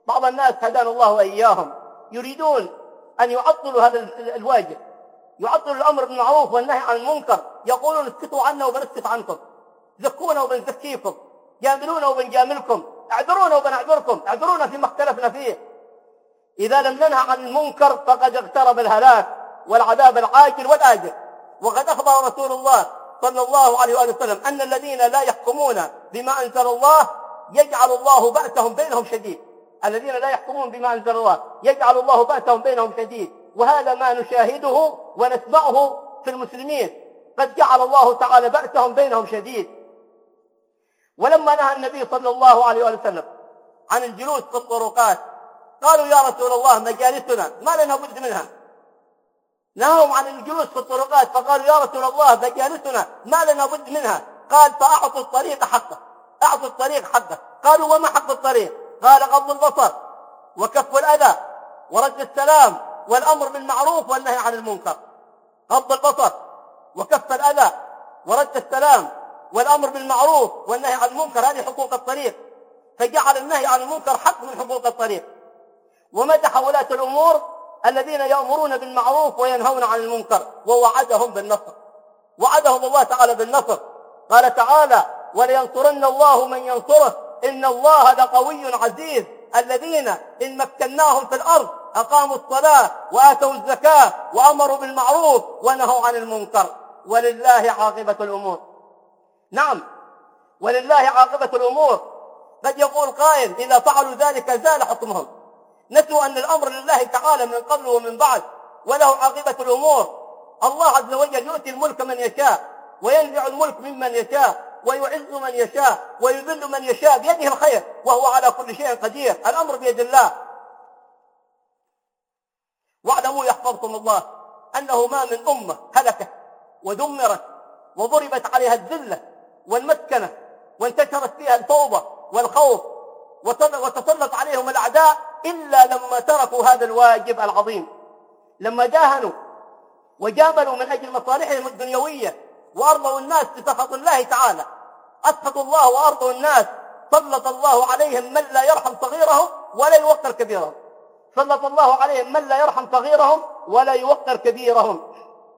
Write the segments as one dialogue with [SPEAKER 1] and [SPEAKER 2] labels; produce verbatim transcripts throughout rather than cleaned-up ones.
[SPEAKER 1] بعض الناس هدانا الله وإياهم يريدون أن يعطلوا هذا الواجب، يعطلوا الأمر بالمعروف والنهي عن المنكر، يقولون اسكتوا عنا وبنسكت عنكم، زكونا وبنزكيكم، جاملونا وبنجاملكم، اعذرونا وبنعذركم، اعذرونا فيما اختلفنا فيه. إذا لم ننهى عن المنكر فقد اقترب الهلاك والعذاب العاجل والآجل. وقد أخبر رسول الله صلى الله عليه وآله وسلم أن الذين لا يحكمون بما أنزل الله يجعل الله بأسهم بينهم شديد. الذين لا يحكمون بما أنزل الله يجعل الله بأسهم بينهم شديد. وهذا ما نشاهده ونسمعه في المسلمين، قد جعل الله تعالى بأسهم بينهم شديد. ولما نهى النبي صلى الله عليه وآله وسلم عن الجلوس في الطرقات قالوا يا رسول الله مجالسنا ما لنا بد منها. نهوا عن الجلوس في الطرقات فقالوا يا رسول الله مجالسنا ما لنا بد منها. قال فأعطوا الطريق حقه، أعطوا الطريق حقه. قالوا وما حق الطريق؟ قال غض البصر وكف الأذى ورد السلام والأمر بالمعروف والنهي عن المنكر. غض البصر وكف الأذى ورد السلام والأمر بالمعروف والنهي عن المنكر، هذه حقوق الطريق. فجعل النهي عن المنكر حق من حقوق الطريق. ومدح ولاة الأمور الذين يأمرون بالمعروف وينهون عن المنكر، ووعدهم بالنصر، وعدهم الله تعالى بالنصر. قال تعالى ولينصرن الله من ينصره إن الله لقوي عزيز. الذين إن مكناهم في الأرض أقاموا الصلاة وآتوا الزكاة وأمروا بالمعروف ونهوا عن المنكر، ولله عاقبة الأمور. نعم، ولله عاقبة الأمور. قد يقول قائل إذا فعلوا ذلك زال حكمهم. نسوا أن الأمر لله تعالى من قبل ومن بعد، وله عاقبة الأمور. الله عز وجل يؤتي الملك من يشاء وينزع الملك ممن يشاء ويعز من يشاء ويذل من يشاء، بيده الخير وهو على كل شيء قدير. الأمر بيد الله. واعلموا يحفظكم الله أنه ما من أمة هلكت ودمرت وضربت عليها الذلة والمسكنة وانتشرت فيها الفوضى والخوف وتسلط عليهم الأعداء إلا لما تركوا هذا الواجب العظيم، لما جاهنوا وجاملوا من أجل مصالحهم الدنيوية وأرضوا الناس بسخط الله تعالى. أسخطوا الله وأرضوا الناس، سلط الله عليهم من لا يرحم صغيرهم ولا يوقر كبيرهم. سلط الله عليهم من لا يرحم صغيرهم ولا يوقر كبيرهم.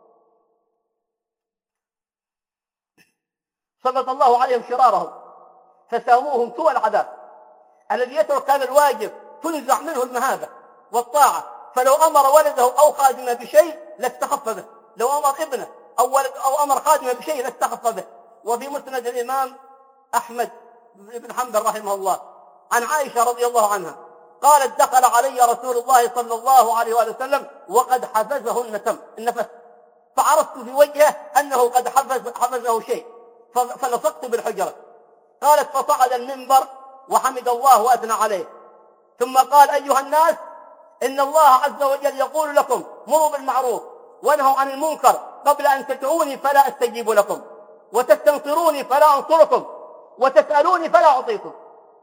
[SPEAKER 1] سلط الله عليهم شرارهم فساموهم سوء العذاب. الذي يترك هذا الواجب تنزع منه المهابة والطاعة، فلو أمر ولده أو خادمه بشيء لاستخف به، لو أمر ابنه أو, ولد أو أمر خادمه بشيء لاستخف به. وفي مسند الإمام أحمد بن حنبل رحمه الله عن عائشة رضي الله عنها قالت دخل علي رسول الله صلى الله عليه وآله وسلم وقد حفزه النفس، فعرفت في وجهه أنه قد حفز حفزه شيء فلصقت بالحجرة. قالت فصعد المنبر وحمد الله وأثنى عليه، ثم قال أيها الناس إن الله عز وجل يقول لكم مروا بالمعروف وانهوا عن المنكر قبل أن تدعوني فلا أستجيب لكم، وتستنصروني فلا أنصركم، وتسألوني فلا أعطيكم.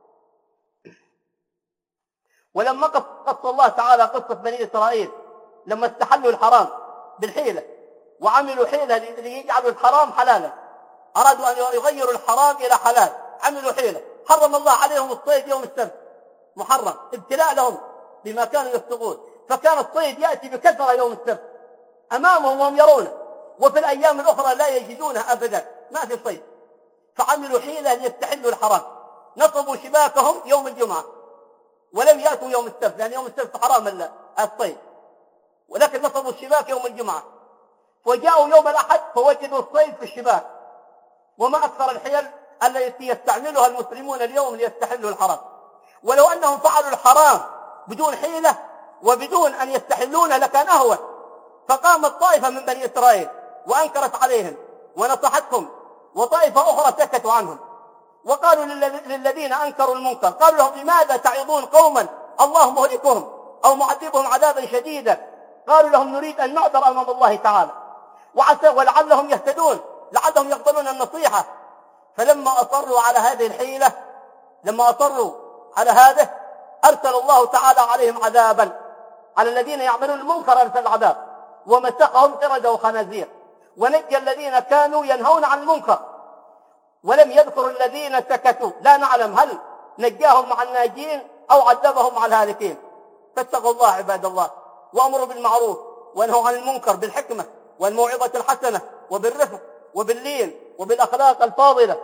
[SPEAKER 1] ولما قص الله تعالى قصة بني إسرائيل لما استحلوا الحرام بالحيلة وعملوا حيلة ليجعلوا الحرام حلالا، أرادوا أن يغيروا الحرام إلى حلال، عملوا حيلة، حرم الله عليهم الصيد يوم السبت، محرم ابتلاء لهم بما كانوا يفسقون، فكان الصيد يأتي بكثرة يوم السبت أمامهم وهم يرونه، وفي الأيام الأخرى لا يجدونه أبدا، ما في صيد. فعملوا حيلة ليستحلوا الحرام، نصبوا شباكهم يوم الجمعة ولم يأتوا يوم السبت، لأن يوم السبت حرام الصيد، ولكن نصبوا الشباك يوم الجمعة. وجاءوا يوم الأحد فوجدوا الصيد في الشباك. وما أكثر الحيل التي يستعملها المسلمون اليوم ليستحلوا الحرام. ولو أنهم فعلوا الحرام بدون حيلة وبدون أن يستحلونه لكان أهون. فقامت طائفة من بني إسرائيل وأنكرت عليهم ونصحتهم، وطائفة أخرى سكتوا عنهم، وقالوا للذين أنكروا المنكر، قالوا لهم لماذا تعظون قوما الله مهلكهم أو معذبهم عذابا شديدا؟ قالوا لهم نريد أن نعذر أمام الله تعالى وعسى ولعلهم يهتدون، لعلهم يقبلون النصيحة. فلما أصروا على هذه الحيلة، لما أصروا على هذا أرسل الله تعالى عليهم عذابا، على الذين يعملون المنكر أرسل العذاب ومسخهم قردة وخنازير، ونجى الذين كانوا ينهون عن المنكر. ولم يذكر الذين سكتوا، لا نعلم هل نجاهم مع الناجين أو عذبهم على الهالكين. فاتقوا الله عباد الله، وأمروا بالمعروف وانهوا عن المنكر بالحكمة والموعظة الحسنة وبالرفق وباللين وبالأخلاق الفاضلة.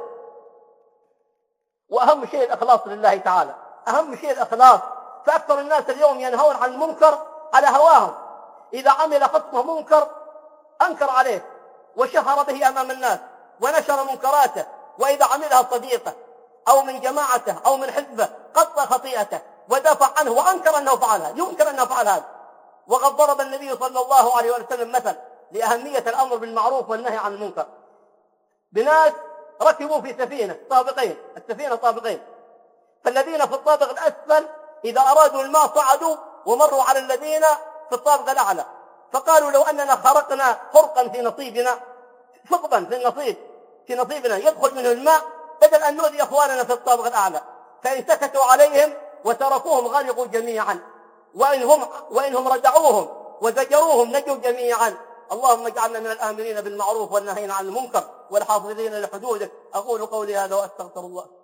[SPEAKER 1] وأهم شيء الإخلاص لله تعالى، أهم شيء الإخلاص. فأكثر الناس اليوم ينهون عن المنكر على هواهم. إذا عمل خصمه منكر أنكر عليه وشهر به أمام الناس ونشر منكراته، وإذا عملها صديقه أو من جماعته أو من حزبه قص خطيئته ودافع عنه وأنكر أنه فعلها، ينكر أنه فعل هذا. وقد ضرب النبي صلى الله عليه وسلم مثل لأهمية الأمر بالمعروف والنهي عن المنكر بناس ركبوا في سفينة طابقين، السفينة طابقين، فالذين في الطابق الأسفل إذا أرادوا الماء صعدوا ومروا على الذين في الطابق الأعلى، فقالوا لو أننا خرقنا خرقا في نصيبنا، ثقبا في النصيب في نصيبنا يدخل منه الماء بدل أن نؤذي أخواننا في الطابق الأعلى. فإن سكتوا عليهم وتركوهم غرقوا جميعا، وإنهم, وإنهم ردعوهم وزجروهم نجوا جميعا. اللهم اجعلنا من الآمرين بالمعروف والنهين عن المنكر والحافظين لحدودك. أقول قولي هذا وأستغفر الله.